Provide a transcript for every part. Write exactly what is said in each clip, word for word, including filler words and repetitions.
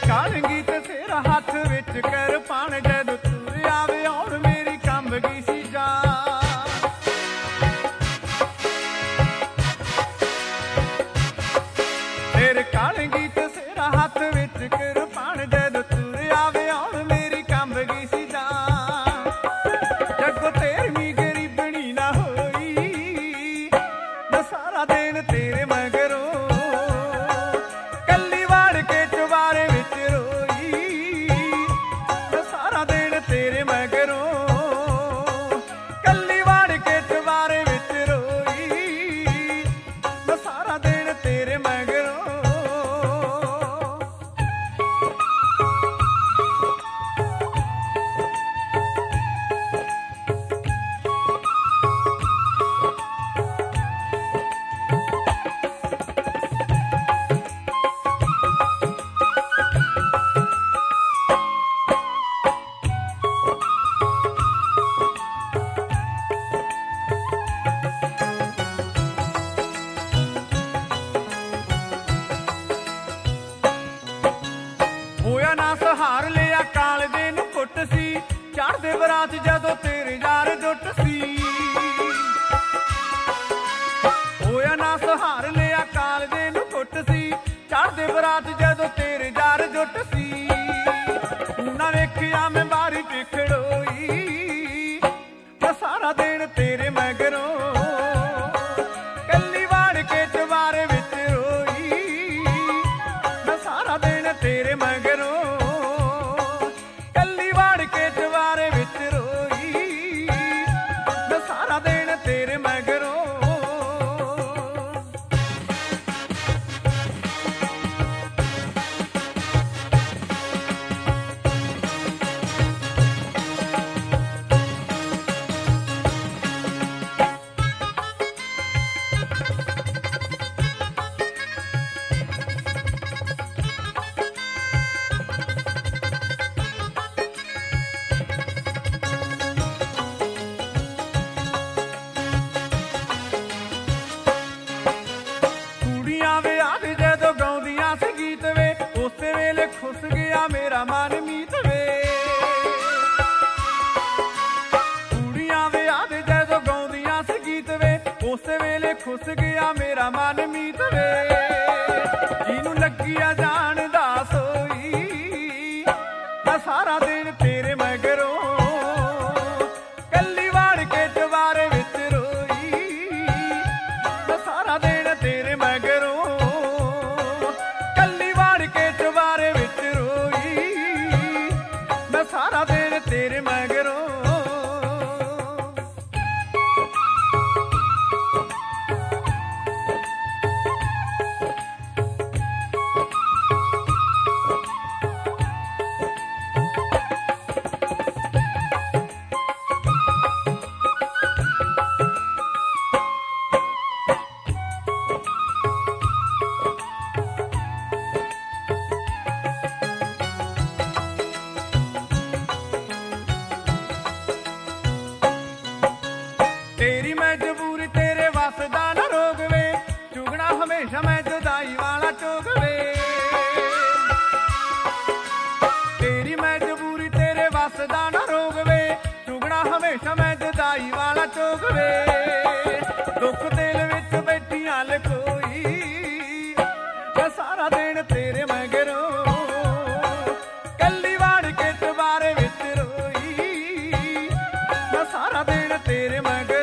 ਕਾਲੰਗੀ ਤੇ ਤੇਰਾ ਹੱਥ ਵਿੱਚ ਕਿਰਪਾਨ, ਜਦੋਂ ਤੂੰ ਆਵੇ ਆਉਣ ਮੇਰੀ ਕੰਬ ਗਈ ਸੀ ਜਾਨ। ਤੇਰੇ ਕਾਲੰਗੀ ਤੇ ਤੇਰਾ ਹੱਥ ਵਿੱਚ ਕਿਰਪਾਨ, ਜਦੋਂ ਤੂੰ ਆਵੇ ਆਉਣ ਮੇਰੀ ਕੰਬ ਗਈ ਸੀ ਜਾਨ। ਜੱਗੋ ਤੇਰੀ ਗਰੀਬਣੀ ਨਾ ਹੋਈ, ਮੈਂ ਸਾਰਾ ਦਿਨ ਤੇਰੇ ਮਗਰੋਂ ਹੋਇਆ ਨਾ ਸਹਾਰ ਲਿਆ ਕਾਲਜੇ ਨੂੰ ਘੁੱਟ ਸੀ, ਚੜ੍ਹਦੇ ਬਰਾਤ ਜਦੋਂ ਤੇਰੇ ਯਾਰ ਜੁੱਟ ਸੀ। ਹੋਇਆ ਨਾ ਸਹਾਰ ਲਿਆ ਕਾਲਜੇ ਨੂੰ ਘੁੱਟ ਸੀ, ਚੜ੍ਹਦੇ ਬਰਾਤ ਜਦੋਂ ਤੇਰੇ ਯਾਰ ਜੁੱਟ ਸੀ। ਤੂੰ ਨਾ ਵੇਖਿਆ ਮੈਂ ਬਾਰੀ ਚ ਖੜੋਈ, ਮੈਂ ਸਾਰਾ ਦਿਨ ਤੇਰੇ ਮਗਰੋਂ ਕੱਲੀ ਵਾੜ ਕੇ ਚਵਾਰੇ ਵਿੱਚ ਰੋਈ, ਮੈਂ ਸਾਰਾ ਦਿਨ ਤੇਰੇ ਮਗਰੋਂ ਖੁੱਸ ਗਿਆ ਮੇਰਾ ਮਨ ਮੀਤ ਵੇ। ਕੁੜੀਆਂ ਵਿਆਹ ਦੇ ਜਦੋਂ ਗਾਉਂਦੀਆਂ ਸੀ ਗੀਤ ਵੇ, ਉਸੇ ਵੇਲੇ ਖੁੱਸ ਗਿਆ ਮੇਰਾ ਮਨ ਮੀਤ ਵੇ। ਜਿਹਨੂੰ ਲੱਗਿਆ ਜਾਣ ਦਾ ਸੋਈ, ਮੈਂ ਸਾਰਾ ਦਿਨ ਤੇਰੇ ਮਗਰੋਂ ਕੱਲੀ ਵਾੜ ਕੇ ਚਵਾਰੇ ਵਿੱਚ ਰੋਈ, ਮੈਂ ਸਾਰਾ ਦਿਨ ਤੇਰੇ ਮਗਰੋਂ ਸਾਰਾ ਦਿਨ ਤੇਰੇ ਮਗਰੋਂ। ਤੇਰੀ ਮਜਬੂਰੀ ਤੇਰੇ ਵੱਸ ਦਾ ਨਾ ਰੋਗ ਵੇ, ਚੁਗਣਾ ਹਮੇਸ਼ਾ ਮੈਂ ਜੁਦਾਈ ਵਾਲਾ ਚੋਗ ਵੇ। ਤੇਰੀ ਮਜਬੂਰੀ ਤੇਰੇ ਵੱਸ ਦਾ ਨਾ ਰੋਗ ਵੇ, ਚੁਗਣਾ ਹਮੇਸ਼ਾ ਮੈਂ ਜੁਦਾਈ ਵਾਲਾ ਚੋਗ ਵੇ। ਦੁੱਖ ਦਿਲ ਵਿੱਚ ਬੈਠੀਆਂ ਲਕੋਈ, ਮੈਂ ਸਾਰਾ ਦਿਨ ਤੇਰੇ ਮਗਰੋਂ ਕੱਲੀ ਵਾੜ ਕੇ ਚਵਾਰੇ ਵਿੱਚ ਰੋਈ, ਮੈਂ ਸਾਰਾ ਦਿਨ ਤੇਰੇ ਮਗਰੋਂ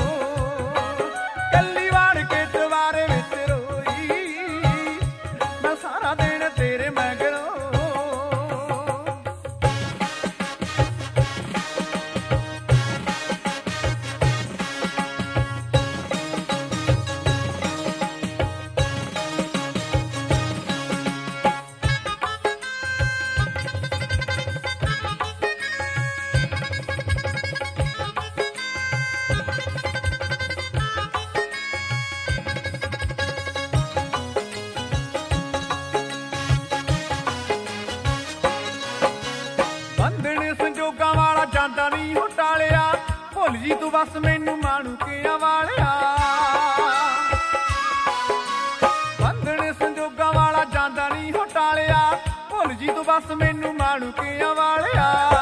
ਤੇਰੇ ਮਗਰੋਂ। ਜਾਂਦਾ ਨਹੀਂ ਹੋ ਟਾਲਿਆ, ਭੁੱਲ ਜੀ ਤੂੰ ਬਸ ਮੈਨੂੰ ਮਾਣੂ ਕੇ ਵਾਲਿਆ। ਬੰਧਨ ਸੰਜੋਗਾਂ ਵਾਲਾ ਜਾਂਦਾ ਨਹੀਂ ਹੋ ਟਾਲਿਆ, ਭੁੱਲ ਜੀ ਬਸ ਮੈਨੂੰ ਮਾਣੂਕਿਆਂ ਵਾਲਿਆ।